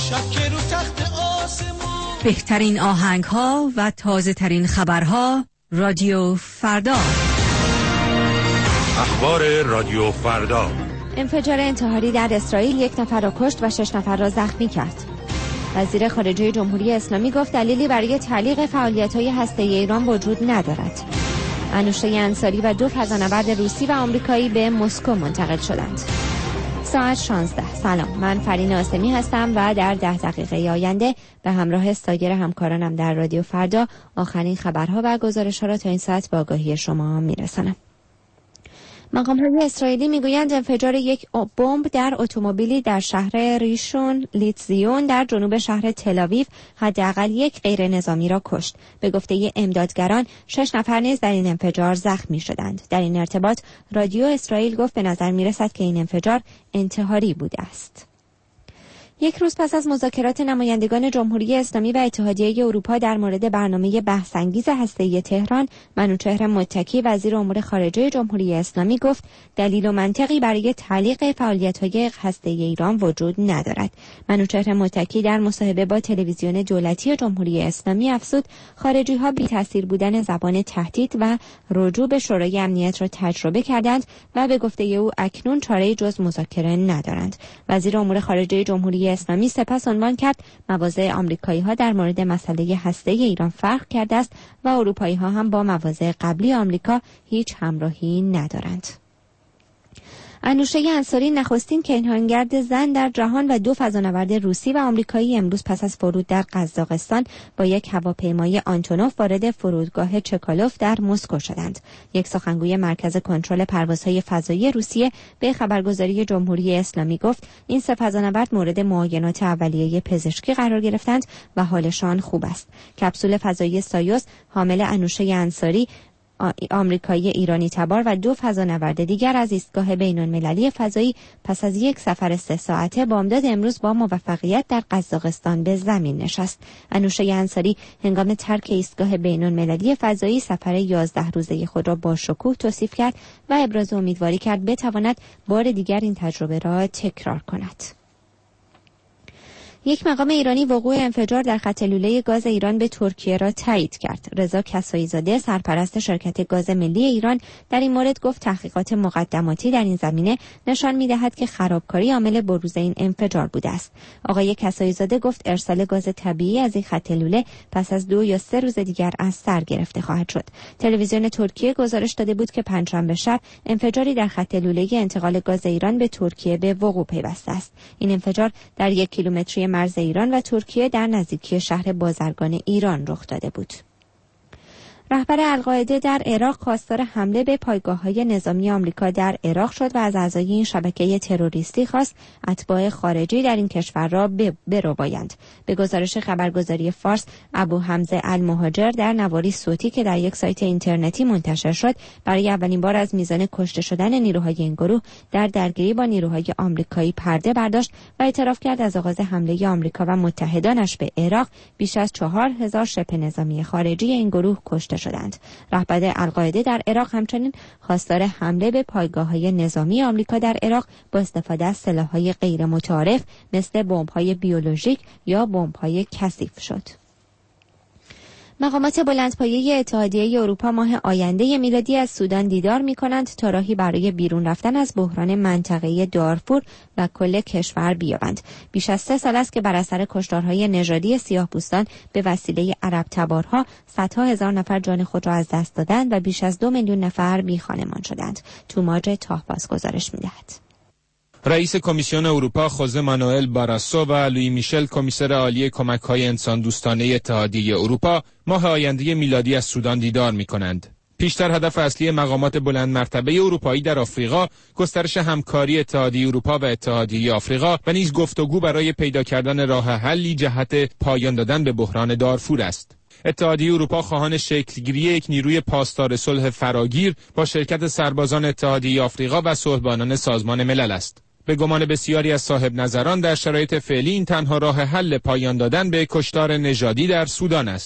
شب که رو تخت آسمون. بهترین آهنگ ها و تازه ترین خبرها. رادیو فردا. اخبار رادیو فردا. انفجار انتحاری در اسرائیل 1 نفر را کشت و 6 نفر را زخمی کرد. وزیر خارجه جمهوری اسلامی گفت دلیلی برای تعلیق فعالیت‌های هسته‌ای ایران وجود ندارد. انوشه انصاری و 2 فضانورد روسی و آمریکایی به مسکو منتقل شدند. ساعت 16. سلام، من فرین آسمی هستم و در 10 دقیقه آینده به همراه سایر همکارانم در رادیو فردا آخرین خبرها و گزارش‌ها را تا این ساعت به آگاهی شما میرسانم. مقام‌های اسرائیلی میگویند انفجار یک بمب در اتومبیلی در شهر ریشون لیتزیون در جنوب شهر تل‌آویو حداقل 1 غیر نظامی را کشت. به گفته امدادگران 6 نفر نیز در این انفجار زخمی شدند. در این ارتباط رادیو اسرائیل گفت به نظر میرسد که این انفجار انتحاری بوده است. 1 روز پس از مذاکرات نمایندگان جمهوری اسلامی و اتحادیه اروپا در مورد برنامه بحث‌انگیز هسته‌ای تهران، منوچهر متکی وزیر امور خارجه جمهوری اسلامی گفت دلیل و منطقی برای تعلیق فعالیت‌های هسته‌ای ایران وجود ندارد. منوچهر متکی در مصاحبه با تلویزیون دولتی جمهوری اسلامی افزود خارجی‌ها بی‌تأثیر بودن زبان تهدید و رجوع به شورای امنیت را تجربه کردند و به گفته او اکنون چاره‌ای جز مذاکره ندارند. وزیر امور خارجه جمهوری اسلامی سپس عنوان کرد مواضع آمریکایی‌ها در مورد مسئله هسته‌ای ایران فرق کرده است و اروپایی‌ها هم با مواضع قبلی آمریکا هیچ همراهی ندارند. انوشه انصاری نخستین کیهانگرد زن در جهان و 2 فضانورد روسی و آمریکایی امروز پس از فرود در قزاقستان با 1 هواپیمای آنتونوف وارد فرودگاه چکالوف در مسکو شدند. یک سخنگوی مرکز کنترل پروازهای فضایی روسیه به خبرگزاری جمهوری اسلامی گفت این 3 فضانورد مورد معاینات اولیه پزشکی قرار گرفتند و حالشان خوب است. کپسول فضایی سایوس حامل انوشه انصاری آمریکایی ایرانی تبار و 2 فضانورد دیگر از ایستگاه بین‌المللی فضایی پس از 1 سفر 3 ساعته بامداد امروز با موفقیت در قزاقستان به زمین نشست. انوشه انصاری هنگام ترک ایستگاه بین‌المللی فضایی سفر 11 روزه خود را با شکوه توصیف کرد و ابراز امیدواری کرد بتواند بار دیگر این تجربه را تکرار کند. یک مقام ایرانی وقوع انفجار در خط لوله گاز ایران به ترکیه را تایید کرد. رضا کسایی زاده سرپرست شرکت گاز ملی ایران در این مورد گفت تحقیقات مقدماتی در این زمینه نشان می‌دهد که خرابکاری عامل بروز این انفجار بوده است. آقای کسایی زاده گفت ارسال گاز طبیعی از این خط لوله پس از 2 یا 3 روز دیگر از سر گرفته خواهد شد. تلویزیون ترکیه گزارش داده بود که پنجشنبه شب انفجاری در خط لوله انتقال گاز ایران به ترکیه به وقوع پیوسته است. این انفجار در 1 کیلومتری مرز ایران و ترکیه در نزدیکی شهر بازرگان ایران رخ داده بود. رهبر القاعده در عراق خواستار حمله به پایگاه‌های نظامی آمریکا در عراق شد و از اعضای این شبکه تروریستی خواست اتباع خارجی در این کشور را بربایند. به گزارش خبرگزاری فارس، ابو حمزه المهاجر در نواری صوتی که در یک سایت اینترنتی منتشر شد، برای اولین بار از میزان کشته شدن نیروهای این گروه در درگیری با نیروهای آمریکایی پرده برداشت و اعتراف کرد از آغاز حمله آمریکا و متحدانش به عراق بیش از 4000 شبه نظامی خارجی این گروه کشته شدند. رهبر القاعده در عراق همچنین خواستار حمله به پایگاه‌های نظامی آمریکا در عراق با استفاده از سلاح‌های غیر متعارف مثل بمب‌های بیولوژیک یا بمب‌های کثیف شد. مقامات بلندپایه اتحادیه اروپا ماه آینده میلادی از سودان دیدار می‌کنند تا راهی برای بیرون رفتن از بحران منطقه دارفور و کل کشور بیابند. بیش از 3 سال است که بر اثر کشتارهای نژادی سیاه‌پوستان به وسیله عرب تبارها صدها هزار نفر جان خود را از دست دادند و بیش از 2 میلیون نفر بی‌خانمان شدند. توماج تاهباز گزارش می‌دهد. رئیس کمیسیون اروپا خوزه مانوئل باراسو و لوئی میشل کمیسر عالی کمک‌های انسان دوستانه اتحادیه اروپا ماه آینده میلادی از سودان دیدار می‌کنند. پیشتر هدف اصلی مقامات بلند مرتبه اروپایی در آفریقا گسترش همکاری اتحادیه اروپا و اتحادیه آفریقا و نیز گفتگو برای پیدا کردن راه حلی جهت پایان دادن به بحران دارفور است. اتحادیه اروپا خواهان شکلگیری یک نیروی پاسدار صلح فراگیر با شرکت سربازان اتحادیه آفریقا و صلحبانان سازمان ملل است. به گمان بسیاری از صاحب نظران در شرایط فعلی این تنها راه حل پایان دادن به کشتار نژادی در سودان است.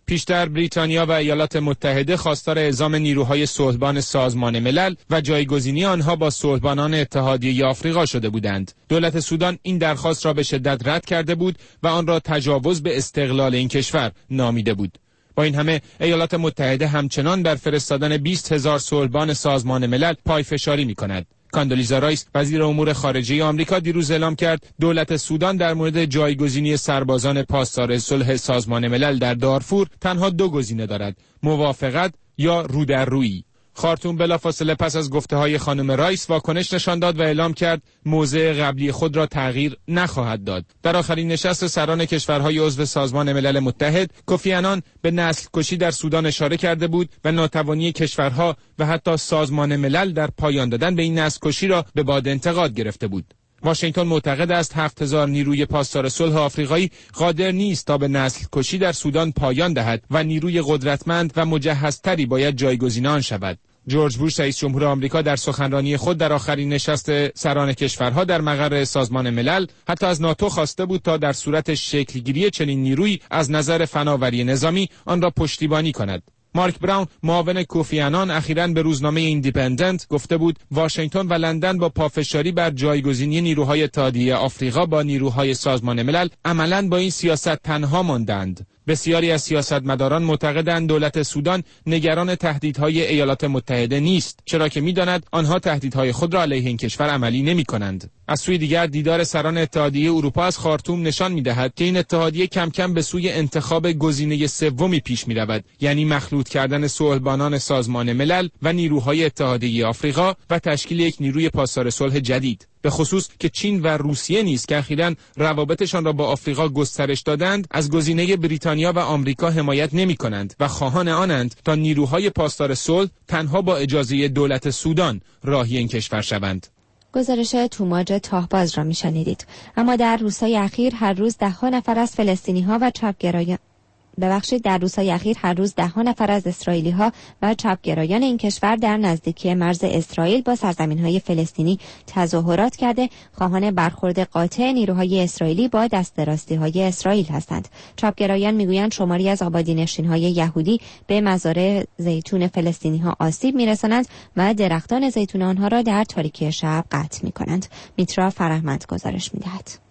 پیشتر بریتانیا و ایالات متحده خواستار اعزام نیروهای صلحبان سازمان ملل و جایگزینی آنها با صلحبانان اتحادیه آفریقا شده بودند. دولت سودان این درخواست را به شدت رد کرده بود و آن را تجاوز به استقلال این کشور نامیده بود. با این همه ایالات متحده همچنان بر فرستادن 20,000 صلحبان سازمان ملل پایفشاری می‌کند. کاندولیزا رایس وزیر امور خارجه آمریکا دیروز اعلام کرد دولت سودان در مورد جایگزینی سربازان پاسدار صلح سازمان ملل در دارفور تنها 2 گزینه دارد: موافقت یا رودررویی. خارتوم بلافاصله پس از گفته‌های خانم رایس واکنش نشان داد و اعلام کرد موضع قبلی خود را تغییر نخواهد داد. در آخرین نشست سران کشورهای عضو سازمان ملل متحد، کوفی عنان به نسل کشی در سودان اشاره کرده بود و ناتوانی کشورها و حتی سازمان ملل در پایان دادن به این نسل کشی را به باد انتقاد گرفته بود. واشنگتن معتقد است 7,000 نیروی پاسدار صلح آفریقایی قادر نیست تا به نسل کشی در سودان پایان دهد و نیروی قدرتمند و مجهزتری باید جایگزین آن شود. جورج بوش رئیس جمهور آمریکا در سخنرانی خود در آخرین نشست سران کشورها در مقر سازمان ملل حتی از ناتو خواسته بود تا در صورت شکلگیری چنین نیرویی از نظر فناوری نظامی آن را پشتیبانی کند. مارک براون معاون کوفی عنان اخیراً به روزنامه ایندیپندنت گفته بود واشنگتن و لندن با پافشاری بر جایگزینی نیروهای اتحادیه آفریقا با نیروهای سازمان ملل عملاً با این سیاست تنها ماندند. بسیاری از سیاستمداران معتقدند دولت سودان نگران تهدیدهای ایالات متحده نیست، چرا که می‌داند آنها تهدیدهای خود را علیه این کشور عملی نمی‌کنند. از سوی دیگر دیدار سران اتحادیه اروپا از خارتوم نشان می‌دهد که این اتحادیه کم کم به سوی انتخاب گزینه سومی پیش می‌رود، یعنی مخلوط کردن صلحبانان سازمان ملل و نیروهای اتحادیه آفریقا و تشکیل یک نیروی پاسدار صلح جدید. به خصوص که چین و روسیه نیز که اخیراً روابطشان را با آفریقا گسترش دادند از گزینه بریتانیا و آمریکا حمایت نمی‌کنند و خواهان آنند تا نیروهای پاسدار صلح تنها با اجازه دولت سودان راهی این کشور شوند. گزارش توماج تاهباز را می‌شنیدید. اما در روزهای اخیر هر روز ده‌ها نفر از فلسطینی‌ها و در روزهای اخیر هر روز ده‌ها نفر از اسرائیلی‌ها و چپگرایان این کشور در نزدیکی مرز اسرائیل با سرزمین‌های فلسطینی تظاهرات کرده خواهان برخورد قاطع نیروهای اسرائیلی با دست‌راستی‌های اسرائیل هستند. چپگرایان می‌گویند شماری از آبادی‌نشین‌های یهودی به مزارع زیتون فلسطینی‌ها آسیب می‌رسانند و درختان زیتون آنها را در تاریکی شب قطع می‌کنند. میترا فرهمند گزارش می‌دهد.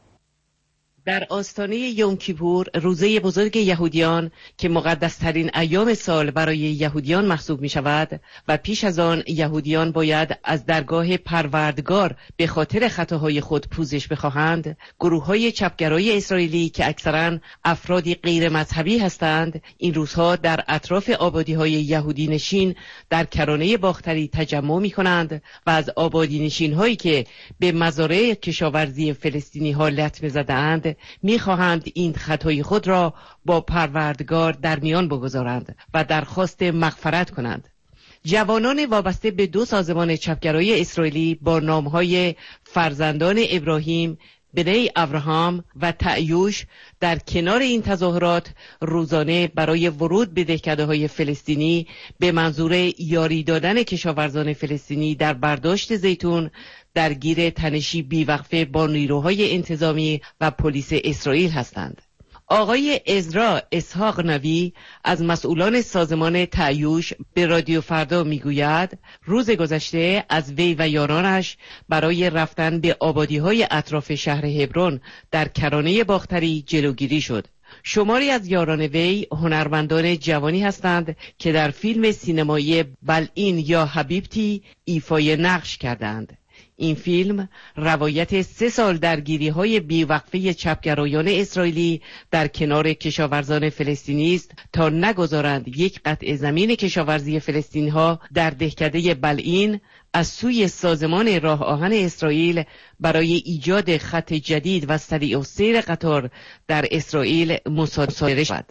در آستانه یوم کیپور، روزه بزرگ یهودیان که مقدس‌ترین ایام سال برای یهودیان محسوب می شود و پیش از آن یهودیان باید از درگاه پروردگار به خاطر خطاهای خود پوزش بخواهند، گروه‌های چپگرای اسرائیلی که اکثراً افرادی غیر مذهبی هستند، این روزها در اطراف آبادی‌های یهودی نشین در کرانه باختری تجمع می‌کنند و از آبادی نشین‌هایی که به مزارع کشاورزی فلسطینی‌ها لطمه زده‌اند می‌خواهند این خطای خود را با پروردگار در میان بگذارند و درخواست مغفرت کنند. جوانان وابسته به 2 سازمان چپگرای اسرائیلی با نام‌های فرزندان ابراهیم، بنی ابراهام و تعیوش در کنار این تظاهرات روزانه برای ورود به دهکده‌های فلسطینی به منظور یاری دادن کشاورزان فلسطینی در برداشت زیتون درگیر تنشی بیوقفه با نیروهای انتظامی و پلیس اسرائیل هستند. آقای عزرا اسحاق نوی از مسئولان سازمان تعیوش به رادیو فردا میگوید روز گذشته از وی و یارانش برای رفتن به آبادی‌های اطراف شهر هبرون در کرانه باختری جلوگیری شد. شماری از یاران وی هنرمندان جوانی هستند که در فیلم سینمایی بلعین یا حبیبتی ایفای نقش کردند. این فیلم روایت 3 سال درگیری‌های بیوقفه چپگرایان اسرائیلی در کنار کشاورزان فلسطینی است تا نگذارند یک قطع زمین کشاورزی فلسطینی‌ها در دهکده بلعین از سوی سازمان راه آهن اسرائیل برای ایجاد خط جدید و سریع السیر قطار در اسرائیل مصادره شود.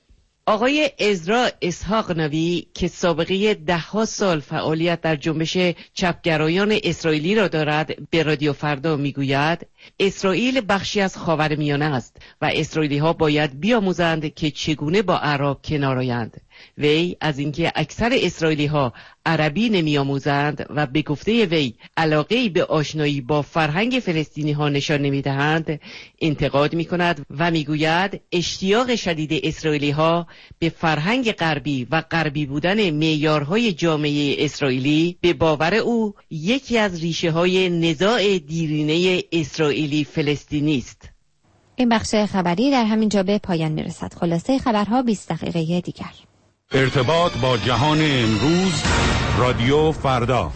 آقای عزرا اسحاق نوی که سابقه 10 سال فعالیت در جنبش چپگرایان اسرائیلی را دارد به رادیو فردا میگوید اسرائیل بخشی از خاورمیانه است و اسرائیلی ها باید بیاموزند که چگونه با اعراب کنار آیند. وی از اینکه اکثر اسرائیلی ها عربی نمی آموزند و به گفته وی علاقه‌ای به آشنایی با فرهنگ فلسطینی ها نشان نمی دهند انتقاد می کند و می گوید اشتیاق شدید اسرائیلی ها به فرهنگ غربی و غربی بودن معیارهای جامعه اسرائیلی به باور او یکی از ریشه های نزاع دیرینه اسرائیلی فلسطینی است. این بخش خبری در همین جا به پایان میرسد. خلاصه خبرها 20 دقیقه دیگر. ارتباط با جهان امروز، رادیو فردا.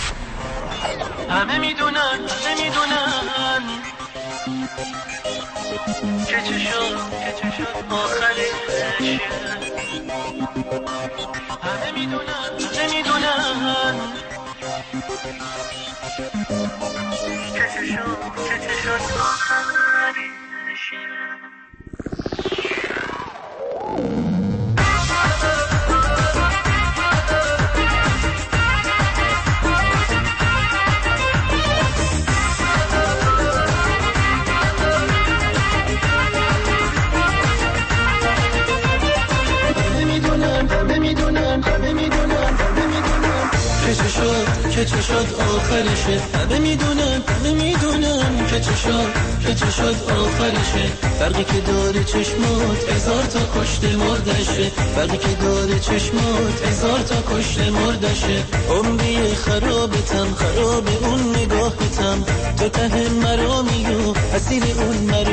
همه میدونن که چه شد آخرش. همه میدونن که چه شد آخرش. که چه شد آخرشه. همه میدونن که چه شد آخرشه. برقی که داره چشمات هزار تا کشته مردشه. برقی که داره چشمات هزار تا کشته مردشه. عمری خرابتم خراب اون نگاهتم. تو ته مرامی و اسیر اون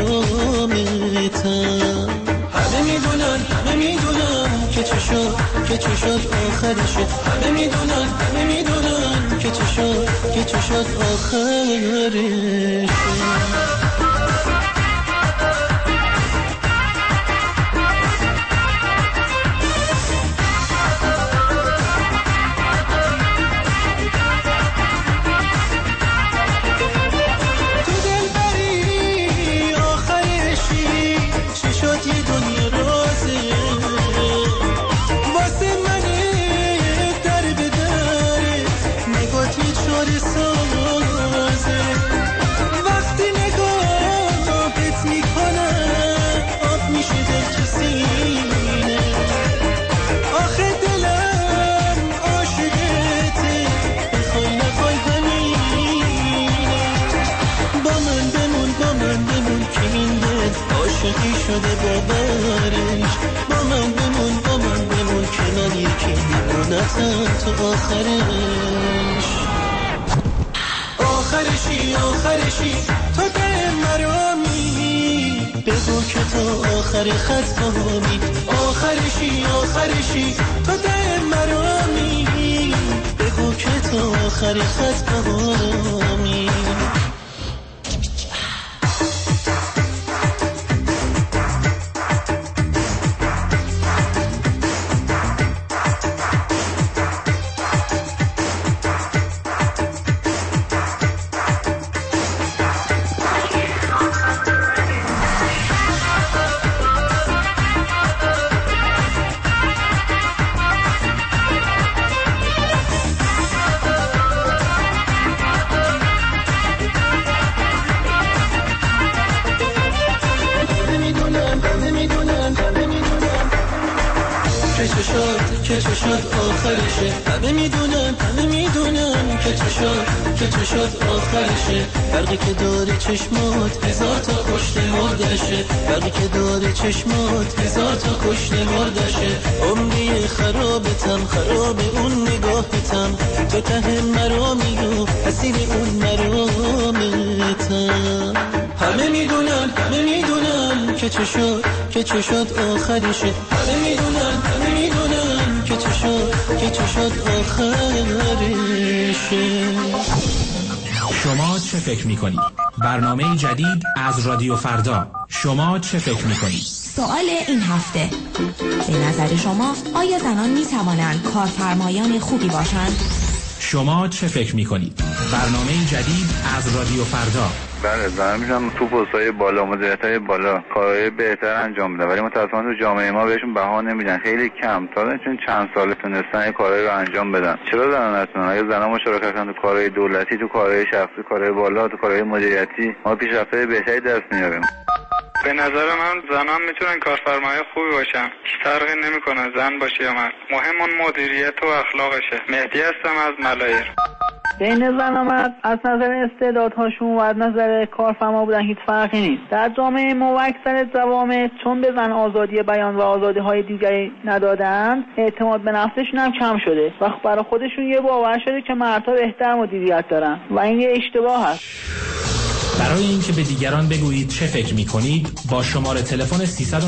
مرامتم. همه میدونن که چه شد آخرشه. همه میدونن که چه شد آخرشه. شده باورش. با من بمون که من یکی میمونتم تو آخرشی تو ده مرامی. بگو که تو آخر خط فهمی. آخرشی تو ده مرامی. بگو که تو آخر خط فهمی. که چه شد آخرشه. همه میدونن که چه شد آخرشه. برقی که داره چشمات هزار تا کشته مردشه. برقی که داره چشمات هزار تا کشته مردشه. عمری خرابتم خراب اون نگاهتم. تو ته مرامی و اسیر اون مرامتم. همه میدونن که چه شد آخرشه. همه میدونن که چه شد آخرشه. شما چه فکر میکنید؟ برنامه جدید از رادیو فردا. شما چه فکر میکنید؟ سوال این هفته: به نظر شما آیا زنان میتوانند کارفرمایان خوبی باشند؟ شما چه فکر میکنید؟ برنامه جدید از رادیو فردا. بله، زنان میشن تو پست‌های بالا، مدیریت‌های بالا کارهای بهتر انجام میدن، ولی متأسفانه تو جامعه ما بهشون بها نمیدن. خیلی کم تا چون چند سال تونستن کارهایی رو انجام بدن. چرا زنان نتونن؟ اگه زنان مشارکت کنن تو کارهای دولتی، تو کارهای شخصی، کارهای بالا، تو کارهای مدیریتی، ما پیشرفت‌های بهتری دست میاریم. به نظر من زنان میتونن کارفرمای خوبی باشن، فرقی نمیکنه زن باشه یا مرد، مهم اون مدیریت و اخلاقشه. مهدی هستم از ملایر. بین زن و مرد از نظر استعدادهاشون و از نظر کارفرما بودن هیچ فرقی نیست. در جامعه ما و اکثر جوامع چون به زن آزادی بیان و آزادی های دیگری ندادند، اعتماد به نفسشون هم کم شده و برای خودشون یه باور شده که مردها بهتر مدیریت دارن و این یه اشتباه است. برای اینکه به دیگران بگویید چه فکر می‌کنید با شماره تلفن